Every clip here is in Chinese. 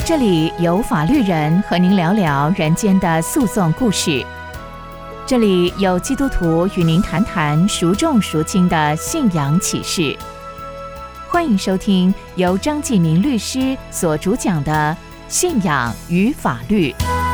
这里有法律人和您聊聊人间的诉讼故事，这里有基督徒与您谈谈孰重孰轻的信仰启示。欢迎收听由张继明律师所主讲的《信仰与法律》。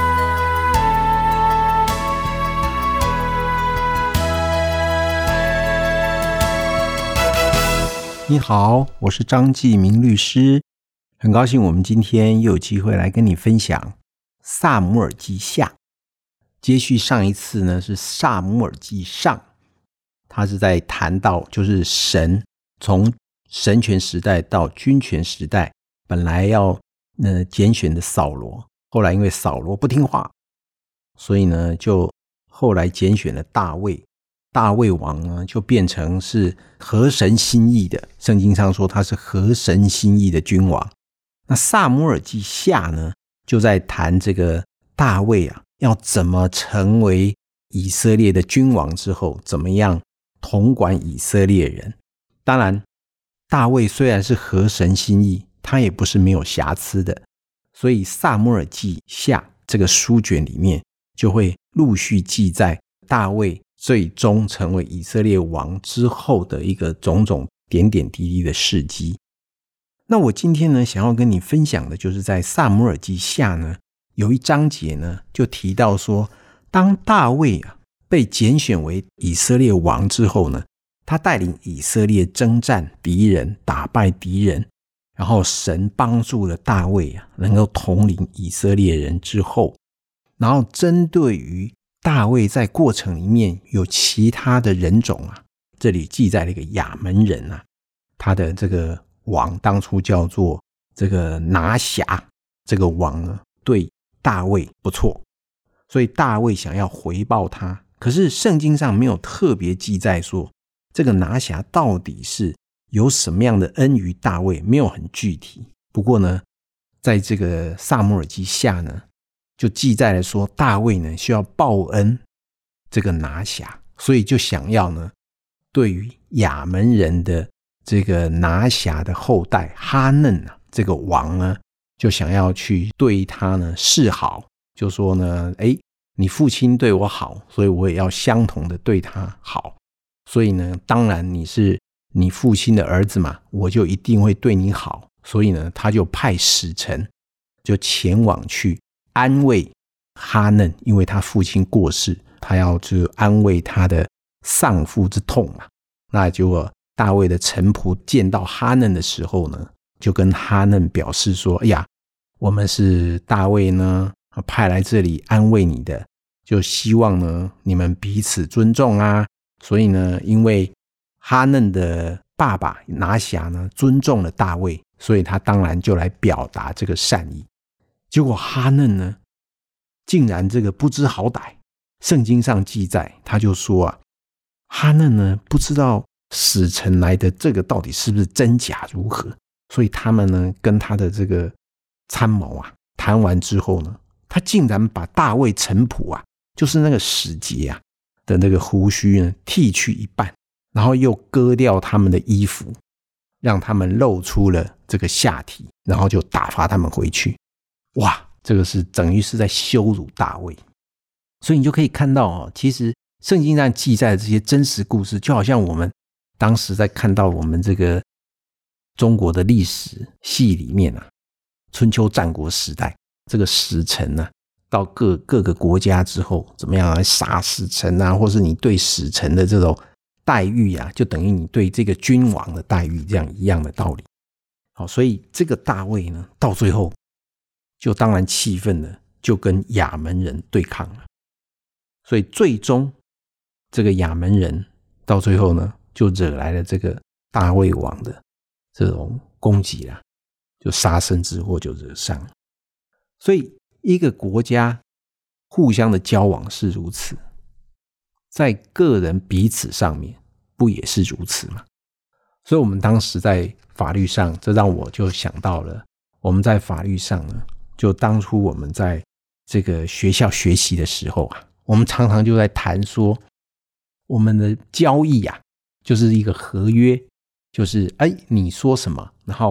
你好，我是张继明律师，很高兴我们今天又有机会来跟你分享撒母耳记下。接续上一次呢是撒母耳记上，他是在谈到就是神从神权时代到君权时代，本来要拣选的扫罗，后来因为扫罗不听话，所以呢就后来拣选了大卫。大卫王呢就变成是合神心意的，圣经上说他是合神心意的君王。那撒母耳记下呢就在谈这个大卫要怎么成为以色列的君王之后，怎么样统管以色列人。当然大卫虽然是合神心意，他也不是没有瑕疵的，所以撒母耳记下这个书卷里面就会陆续记载大卫最终成为以色列王之后的一个种种点点滴滴的事迹。那我今天呢想要跟你分享的就是在撒母耳记下呢有一章节呢就提到说，当大卫被拣选为以色列王之后呢，他带领以色列征战敌人，打败敌人，然后神帮助了大卫能够统领以色列人之后，然后针对于大卫在过程里面有其他的人种这里记载了一个亚门人他的这个王当初叫做这个拿辖，这个王呢对大卫不错，所以大卫想要回报他，可是圣经上没有特别记载说这个拿辖到底是有什么样的恩于大卫，没有很具体。不过呢在这个撒母耳记下呢就记载了说大卫呢需要报恩这个拿辖，所以就想要呢对于亚门人的这个拿辖的后代哈嫩这个王呢就想要去对他呢示好，就说呢你父亲对我好，所以我也要相同的对他好，所以呢当然你是你父亲的儿子嘛，我就一定会对你好。所以呢他就派使臣就前往去安慰哈嫩，因为他父亲过世，他要去安慰他的丧父之痛嘛。那结果大卫的臣仆见到哈嫩的时候呢，就跟哈嫩表示说，哎呀，我们是大卫呢派来这里安慰你的，就希望呢你们彼此尊重所以呢因为哈嫩的爸爸拿辖呢尊重了大卫，所以他当然就来表达这个善意。结果哈嫩呢竟然这个不知好歹，圣经上记载他就说哈嫩呢不知道使臣来的这个到底是不是真假如何，所以他们呢跟他的这个参谋谈完之后呢，他竟然把大卫臣仆就是那个使节的那个胡须呢剃去一半，然后又割掉他们的衣服，让他们露出了这个下体，然后就打发他们回去。哇，这个是等于是在羞辱大卫。所以你就可以看到其实圣经上记载的这些真实故事，就好像我们当时在看到我们这个中国的历史戏里面春秋战国时代这个使臣到各个国家之后怎么样来杀使臣或是你对使臣的这种待遇就等于你对这个君王的待遇，这样一样的道理。好，所以这个大卫呢到最后就当然气愤了，就跟亚门人对抗了。所以最终这个亚门人到最后呢就惹来了这个大卫王的这种攻击就杀身之祸就惹上了。所以一个国家互相的交往是如此，在个人彼此上面不也是如此吗？所以我们当时在法律上，这让我就想到了我们在法律上呢，就当初我们在这个学校学习的时候我们常常就在谈说我们的交易就是一个合约，就是你说什么，然后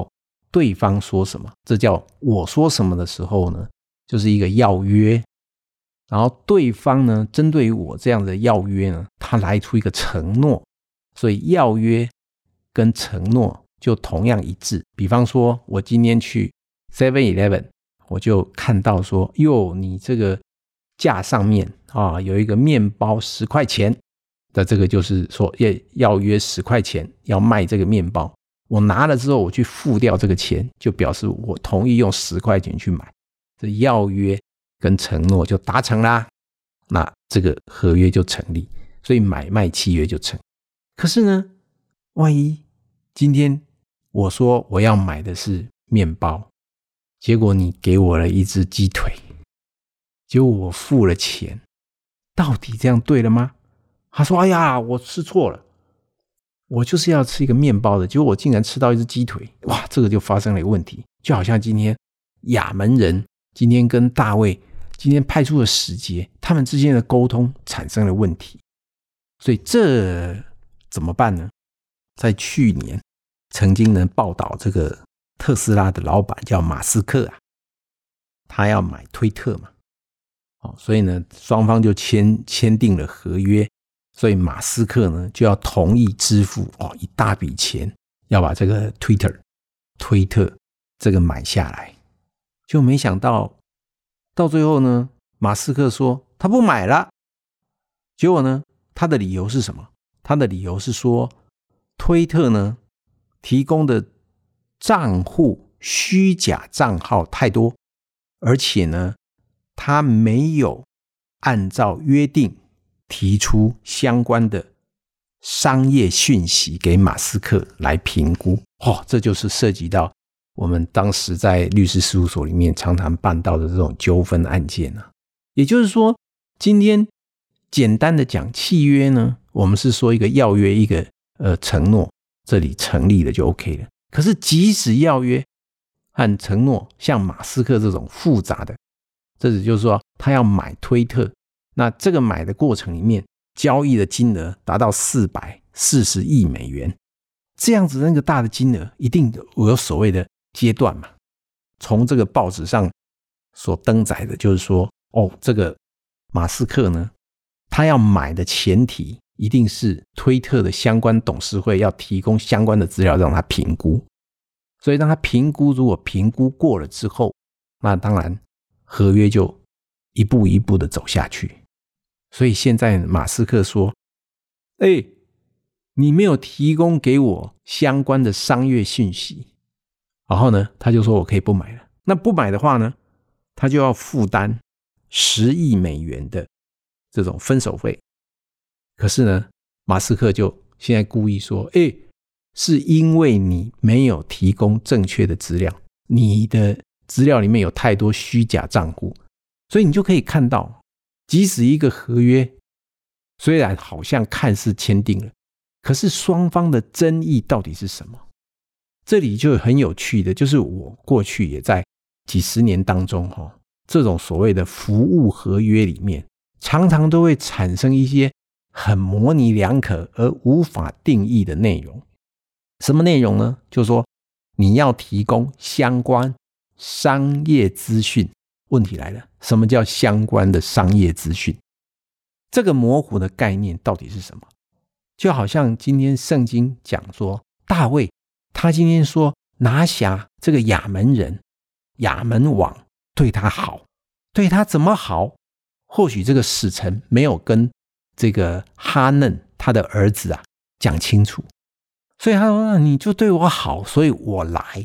对方说什么，这叫我说什么的时候呢，就是一个要约。然后对方呢，针对于我这样的要约呢，他来出一个承诺，所以要约跟承诺就同样一致。比方说我今天去 7-Eleven， 我就看到说，哟，你这个架上面有一个面包10块钱的，这个就是说要约10块钱要卖这个面包，我拿了之后我去付掉这个钱，就表示我同意用10块钱去买，这要约跟承诺就达成啦，那这个合约就成立，所以买卖契约就成。可是呢，万一今天我说我要买的是面包，结果你给我了一只鸡腿，结果我付了钱，到底这样对了吗？他说，哎呀，我吃错了，我就是要吃一个面包的，结果我竟然吃到一只鸡腿，哇，这个就发生了一个问题。就好像今天亚门人今天跟大卫今天派出了使节，他们之间的沟通产生了问题，所以这怎么办呢？在去年曾经呢报道这个特斯拉的老板叫马斯克啊，他要买推特嘛，所以呢双方就签订了合约，所以马斯克呢就要同意支付一大笔钱，要把这个推特这个买下来。就没想到最后呢，马斯克说他不买了。结果呢，他的理由是什么？他的理由是说，推特呢提供的账户虚假账号太多，而且呢他没有按照约定提出相关的商业讯息给马斯克来评估。这就是涉及到我们当时在律师事务所里面常常办到的这种纠纷案件啊。也就是说，今天简单的讲契约呢，我们是说一个要约一个承诺，这里成立了就 OK 了。可是即使要约和承诺像马斯克这种复杂的，这只就是说他要买推特，那这个买的过程里面交易的金额达到440亿美元，这样子那个大的金额一定有所谓的阶段嘛。从这个报纸上所登载的就是说，这个马斯克呢，他要买的前提一定是推特的相关董事会要提供相关的资料让他评估，所以让他评估，如果评估过了之后，那当然合约就一步一步的走下去。所以现在马斯克说，你没有提供给我相关的商业讯息，然后呢他就说我可以不买了。那不买的话呢，他就要负担10亿美元的这种分手费。可是呢，马斯克就现在故意说，是因为你没有提供正确的资料，你的资料里面有太多虚假账户，所以你就可以看到，即使一个合约虽然好像看似签订了，可是双方的争议到底是什么？这里就很有趣的，就是我过去也在几十年当中这种所谓的服务合约里面，常常都会产生一些很模棱两可而无法定义的内容。什么内容呢？就是说你要提供相关商业资讯。问题来了，什么叫相关的商业资讯？这个模糊的概念到底是什么？就好像今天圣经讲说，大卫他今天说拿辖这个亚门人，亚门王对他好，对他怎么好？或许这个使臣没有跟这个哈嫩他的儿子讲清楚，所以他说你就对我好，所以我来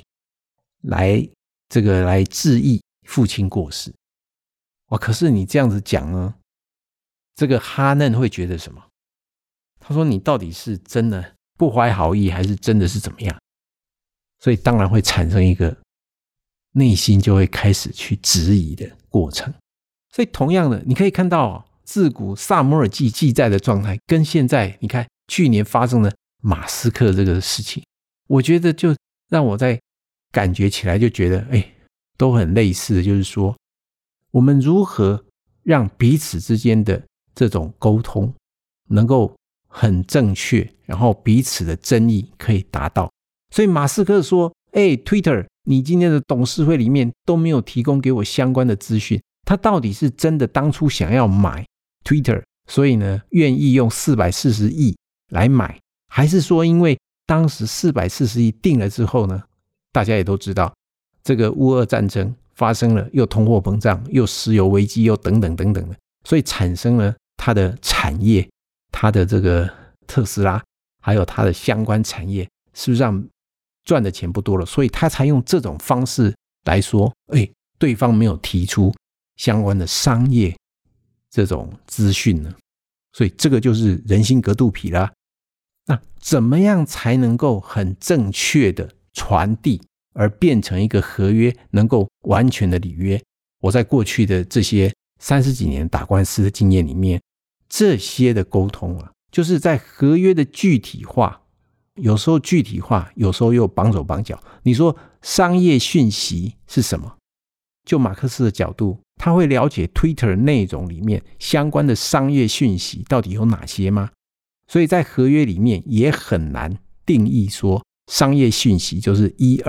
致意父亲过世。可是你这样子讲呢，这个哈嫩会觉得什么？他说你到底是真的不怀好意，还是真的是怎么样？所以当然会产生一个内心就会开始去质疑的过程。所以同样的，你可以看到自古撒母耳记记载的状态，跟现在你看去年发生的马斯克这个事情，我觉得就让我在感觉起来就觉得都很类似的，就是说我们如何让彼此之间的这种沟通能够很正确，然后彼此的争议可以达到。所以马斯克说Twitter 你今天的董事会里面都没有提供给我相关的资讯，他到底是真的当初想要买 Twitter， 所以呢愿意用440亿来买，还是说因为当时440亿定了之后呢，大家也都知道这个乌俄战争发生了，又通货膨胀，又石油危机，又等等等等的，所以产生了它的产业，它的这个特斯拉还有它的相关产业事实上赚的钱不多了，所以他才用这种方式来说对方没有提出相关的商业这种资讯呢，所以这个就是人心隔肚皮啦。那怎么样才能够很正确的传递而变成一个合约能够完全的履约？我在过去的这些30几年打官司的经验里面，这些的沟通啊，就是在合约的具体化，有时候具体化，有时候又绑手绑脚。你说商业讯息是什么？就马克思的角度，他会了解 Twitter 内容里面相关的商业讯息到底有哪些吗？所以在合约里面也很难定义说商业讯息就是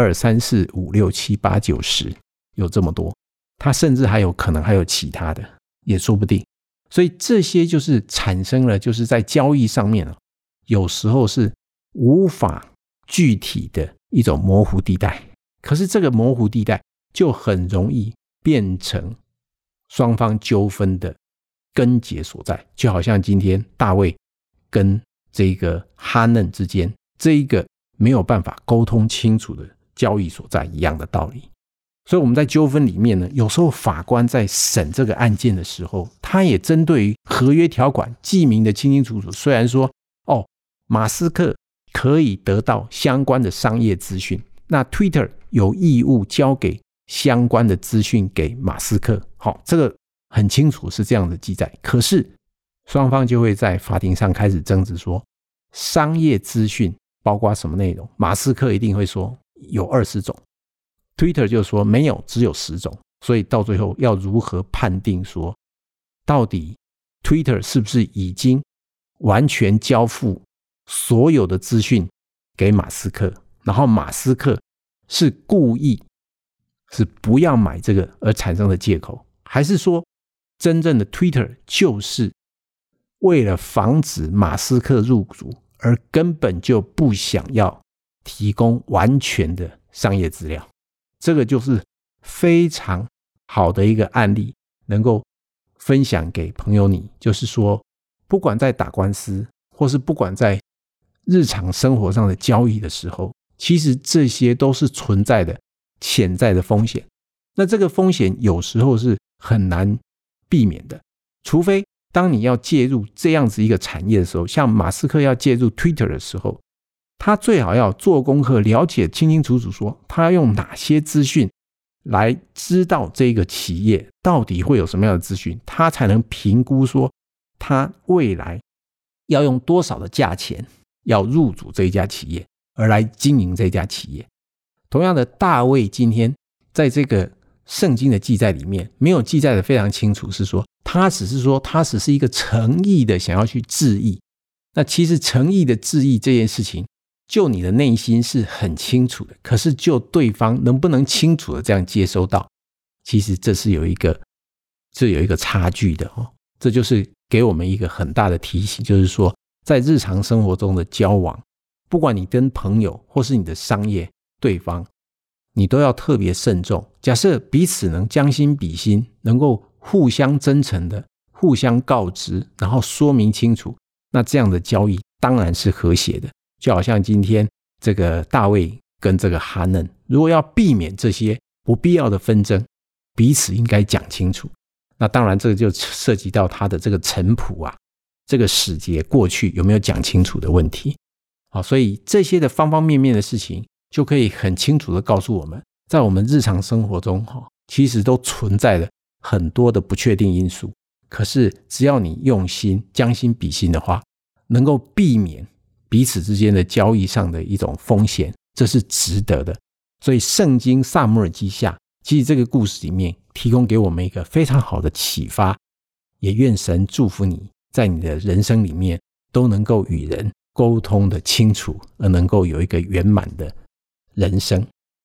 1、2、3、4、5、6、7、8、9、10有这么多，他甚至可能还有其他的，也说不定。所以这些就是产生了就是在交易上面有时候是无法具体的一种模糊地带，可是这个模糊地带就很容易变成双方纠纷的根结所在，就好像今天大卫跟这个哈嫩之间这一个没有办法沟通清楚的交易所在一样的道理。所以我们在纠纷里面呢，有时候法官在审这个案件的时候，他也针对于合约条款记明的清清楚楚，虽然说马斯克可以得到相关的商业资讯，那 Twitter 有义务交给相关的资讯给马斯克，这个很清楚是这样的记载。可是双方就会在法庭上开始争执说，商业资讯包括什么内容？马斯克一定会说有20种， Twitter 就说没有，只有10种。所以到最后要如何判定说到底 Twitter 是不是已经完全交付所有的资讯给马斯克，然后马斯克是故意是不要买这个而产生的借口，还是说真正的 Twitter 就是为了防止马斯克入主而根本就不想要提供完全的商业资料？这个就是非常好的一个案例，能够分享给朋友你，就是说不管在打官司或是不管在日常生活上的交易的时候，其实这些都是存在的潜在的风险。那这个风险有时候是很难避免的，除非当你要介入这样子一个产业的时候，像马斯克要介入 Twitter 的时候，他最好要做功课，了解清清楚楚说他要用哪些资讯来知道这个企业到底会有什么样的资讯，他才能评估说他未来要用多少的价钱要入主这一家企业而来经营这家企业。同样的，大卫今天在这个圣经的记载里面没有记载的非常清楚，是说他只是一个诚意的想要去致意。那其实诚意的致意这件事情，就你的内心是很清楚的，可是就对方能不能清楚的这样接收到，其实这是有一个差距的这就是给我们一个很大的提醒，就是说在日常生活中的交往，不管你跟朋友或是你的商业对方，你都要特别慎重。假设彼此能将心比心，能够互相真诚的互相告知，然后说明清楚，那这样的交易当然是和谐的。就好像今天这个大卫跟这个哈嫩，如果要避免这些不必要的纷争，彼此应该讲清楚。那当然这个就涉及到他的这个臣仆啊，这个使节过去有没有讲清楚的问题。所以这些的方方面面的事情就可以很清楚的告诉我们，在我们日常生活中其实都存在了很多的不确定因素，可是只要你用心将心比心的话，能够避免彼此之间的交易上的一种风险，这是值得的。所以圣经撒母耳记下其实这个故事里面提供给我们一个非常好的启发，也愿神祝福你在你的人生里面都能够与人沟通的清楚，而能够有一个圆满的人生。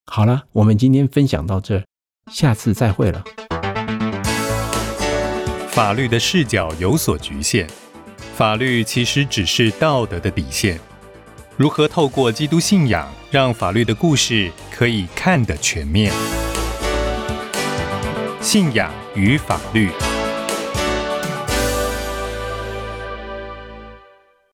好了，我们今天分享到这，下次再会了。 法律的视角有所局限，法律其实只是道德的底线。如何透过基督信仰，让法律的故事可以看得全面？信仰与法律。